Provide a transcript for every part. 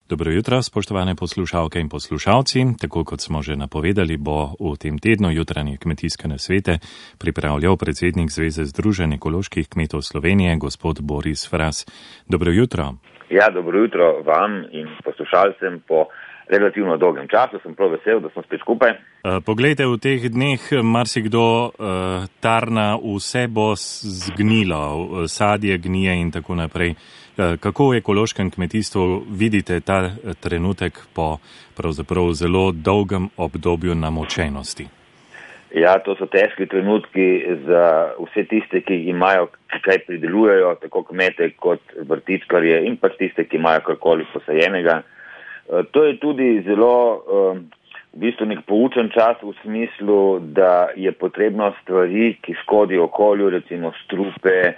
Dobro jutro, spoštovane poslušalke in poslušalci. Tako kot smo že napovedali, bo v tem tednu jutranje kmetijske nasvete pripravljal predsednik Zveze združenj ekoloških kmetov Slovenije, gospod Boris Fras. Dobro jutro. Ja, dobro jutro vam in poslušalcem po relativno dolgem času. Sem prav vesel, da smo spet skupaj. Poglejte, v teh dneh marsikdo tarna, vse bo zgnilo, sadje gnije in tako naprej. Kako v ekološkem kmetijstvu vidite ta trenutek po pravzaprav zelo dolgem obdobju namočenosti? Ja, to so težki trenutki za vse tiste, ki imajo, kaj pridelujejo, tako kmete kot vrtičkarje in pač tiste, ki imajo karkoli posajenega. To je tudi zelo v bistvu nek poučen čas v smislu, da je potrebno stvari, ki škodijo okolju, recimo strupe,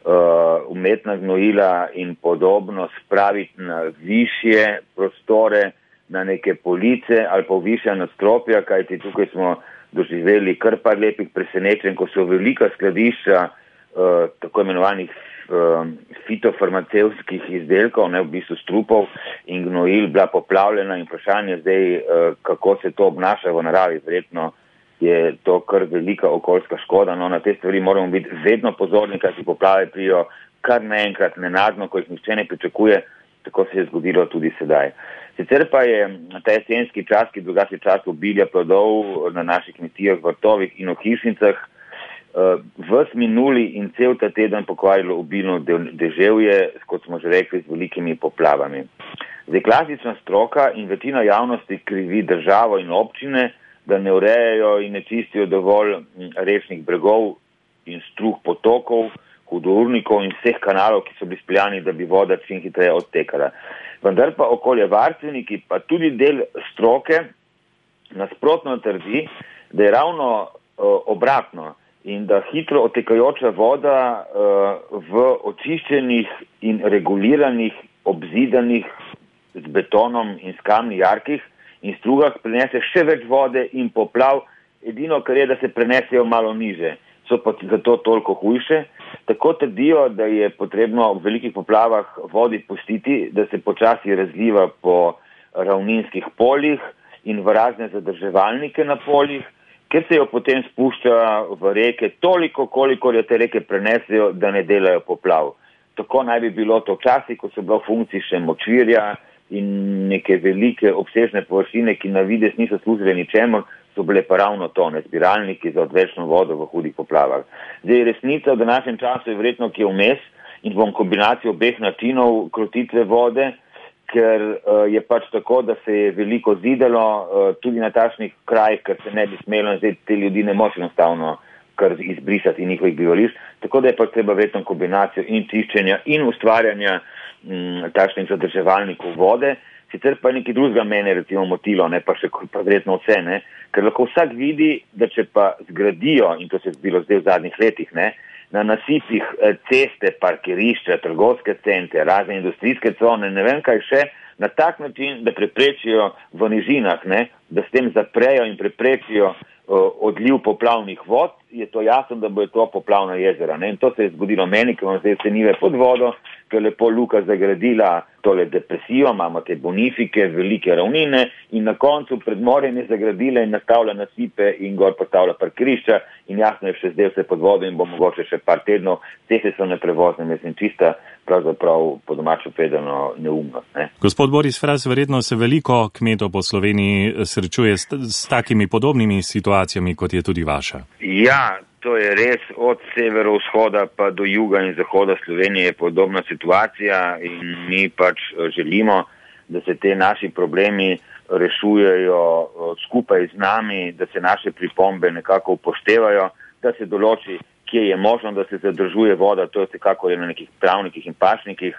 umetna gnojila in podobno, spraviti na višje prostore, na neke police ali pa višja nadstropja, kajti tukaj smo doživeli kar par lepih presenečenj, ko so velika skladišča tako imenovanih fitofarmacevtskih izdelkov, v bistvu strupov in gnojil bila poplavljena in vprašanje zdaj, kako se to obnaša v naravi. Verjetno je to kar velika okoljska škoda. No, na te stvari moramo biti vedno pozorni, kaj si poplave prijo kar naenkrat nenadno, ko jih nihče ne pričakuje, tako se je zgodilo tudi sedaj. Sicer pa je ta jesenski čas, ki drugače čas obilja plodov na naših kmetijah, vrtovih in ohišnicah, ves minuli in cel ta teden pokvarilo obilno deževje, kot smo že rekli, z velikimi poplavami. Zdaj, klasična stroka in večina javnosti krivi državo in občine, da ne urejajo in ne čistijo dovolj rečnih bregov in struh potokov, hudournikov in vseh kanalov, ki so bili speljani, da bi voda čim hitreje odtekala. Vendar pa okoljevarstveniki, pa tudi del stroke, nasprotno trdi, da je ravno obratno in da hitro odtekajoča voda v očiščenih in reguliranih, obzidanih z betonom in s kamni jarkih in strugah prenese še več vode in poplav, edino kar je, da se prenesejo malo niže, so pa zato toliko hujše. Tako trdijo, da je potrebno v velikih poplavah vodi pustiti, da se počasi razliva po ravninskih poljih in v razne zadrževalnike na poljih, ker se jo potem spušča v reke toliko, kolikor jo te reke prenesejo, da ne delajo poplav. Tako naj bi bilo to včasih, ko so bilo v funkciji še močvirja in neke velike obsežne površine, ki na vides niso služile ničemur, so bile pa ravno to, zbiralniki za odvečno vodo v hudih poplavah. Zdaj, resnica v današnjem času je verjetno, ki je vmes in bom kombinacijo obeh načinov krotitve vode, ker je pač tako, da se je veliko zidalo tudi na takšnih krajih, ker se ne bi smelo in zdaj te ljudi ne moč enostavno kar izbrisati njihovih bivališč. Tako da je pač treba verjetno kombinacijo in čiščenja in ustvarjanja takšnih zadrževalnikov vode. Sicer pa nekaj drugega mene recimo motilo, ne pa še pa verjetno vse, ne, ker lahko vsak vidi, da če pa zgradijo, in to se je bilo zdaj v zadnjih letih, ne, na nasipih ceste, parkirišča, trgovske centre, razne industrijske cone, ne vem kaj še, na tak način, da preprečijo v nižinah, ne, da s tem zaprejo in preprečijo odliv poplavnih vod, je to jasno, da bo to poplavna jezera. Ne? In to se je zgodilo meni, ker imam zdaj vse njive pod vodo, ker lepo Luka zagradila tole depresijo, imamo te bonifike, velike ravnine in na koncu pred morjem je zagradila in nastavila nasipe in gor postavila parkirišča in jasno je še zdaj vse pod vodo in bo mogoče še par tednov, ceste so neprevozne, mislim čista, pravzaprav po domačo povedano neumnost. Ne? Gospod Boris Fras, verjetno se veliko kmetov po Sloveniji srečuje s takimi podobnimi situacijami, kot je tudi vaša. Ja, to je res, od severovzhoda pa do juga in zahoda Slovenije je podobna situacija in mi pač želimo, da se te naši problemi rešujejo skupaj z nami, da se naše pripombe nekako upoštevajo, da se določi, kje je možno, da se zadržuje voda, to je vsekako na nekih travnikih in pašnikih,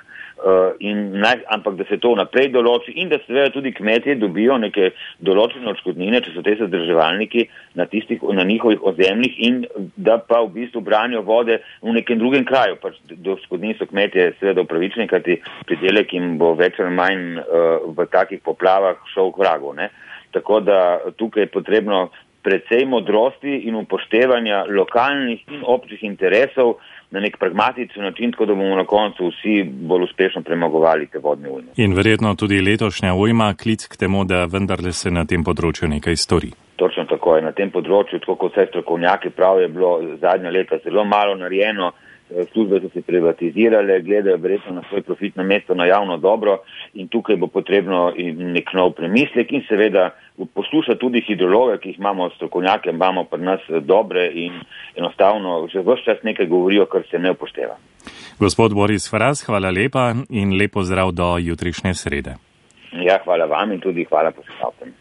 ampak da se to naprej določi in da seveda tudi kmetje dobijo neke določene odškodnine, če so te zadrževalniki na njihovih ozemljih in da pa v bistvu branijo vode v nekem drugem kraju. Pač do odškodnin so kmetje seveda upravičeni, kajti pridelek jim bo več ali manj v takih poplavah šel k vragu. Ne? Tako da tukaj je potrebno precej modrosti in upoštevanja lokalnih in občih interesov na nek pragmatičen način, tako da bomo na koncu vsi bolj uspešno premagovali te vodne ujme. In verjetno tudi letošnja ujma klic k temu, da vendarle se na tem področju nekaj stori. Točno tako je. Na tem področju, tako kot vse strokovnjaki prav, je bilo zadnja leta zelo malo narejeno. Službe so se privatizirale, gledajo verjetno na svoj profitno mesto, na javno dobro in tukaj bo potrebno nek nov premislek in seveda poslušati tudi hidrologe, ki jih imamo strokovnjake, imamo pri nas dobre in enostavno že ves čas nekaj govorijo, kar se ne upošteva. Gospod Boris Fras, hvala lepa in lepo zdrav do jutrišnje srede. Ja, hvala vam in tudi hvala poslušalcem.